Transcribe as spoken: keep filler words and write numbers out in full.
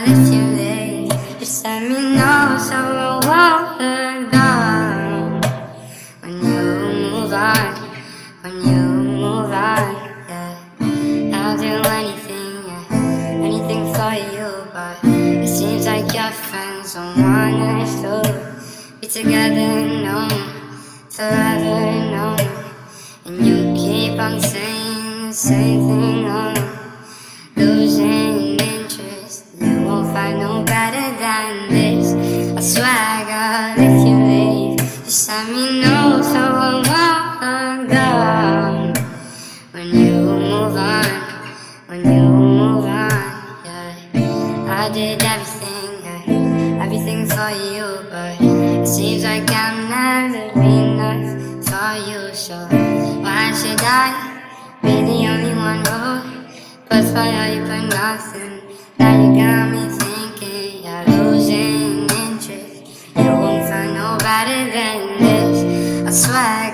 girl, if you leave, just let me know so I won't look down. When you move on, when you move on, yeah, I'll do anything, yeah, anything for you. But it seems like your friends don't want us to be together, no, forever, no. And you keep on saying the same thing, no, losing interest. You won't find no better than this. I swear, girl, if you leave, just let me know so I won't go. When you move on, when you move on, yeah, I did everything, yeah, everything for you, but it seems like I'll never be enough for you. So why should I be the only one who puts fire, you put nothing? Now you got me thinking, you're losing interest. You won't find no better than this, I swear.